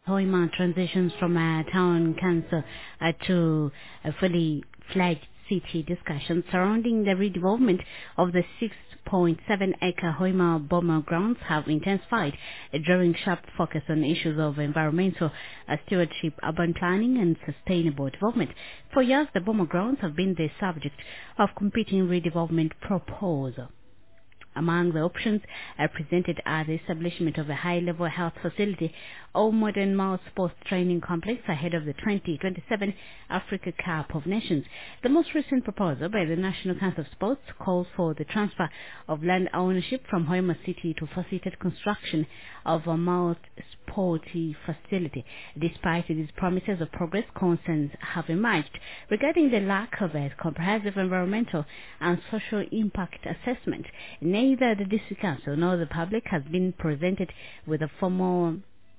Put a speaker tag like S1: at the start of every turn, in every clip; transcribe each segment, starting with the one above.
S1: Hoima transitions from a town council to a fully fledged city. Discussions surrounding the redevelopment of the 6.7-acre Hoima Bomber grounds have intensified, drawing sharp focus on issues of environmental stewardship, urban planning and sustainable development. For years, the Bomber grounds have been the subject of competing redevelopment proposals. Among the options presented are the establishment of a high-level health facility or modern sports training complex ahead of the 2027 Africa Cup of Nations. The most recent proposal by the National Council of Sports calls for the transfer of land ownership from Hoima City to facilitate construction of a sporty facility. Despite these promises of progress, concerns have emerged regarding the lack of a comprehensive environmental and social impact assessment. Neither the District Council nor the public has been presented with a formal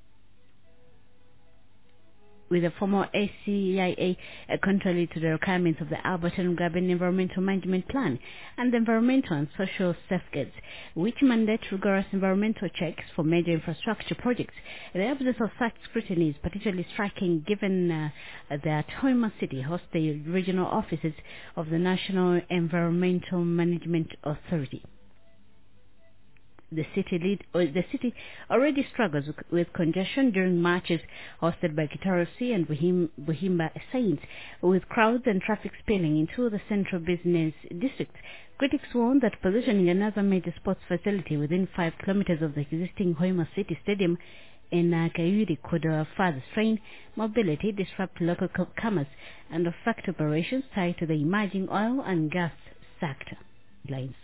S1: ACIA contrary to the requirements of the Alberton Graben Environmental Management Plan and the Environmental and Social Safeguards, which mandate rigorous environmental checks for major infrastructure projects. The absence of such scrutiny is particularly striking given that Hoima City hosts the regional offices of the Environmental Management Authority. The city already struggles with congestion during marches hosted by Kitara C and Buhimba Saints, with crowds and traffic spilling into the central business district. Critics warn that positioning another major sports facility within 5 kilometers of the existing Hoima City Stadium in Kayuri could further strain mobility, disrupt local commerce, and affect operations tied to the emerging oil and gas sector. Lines.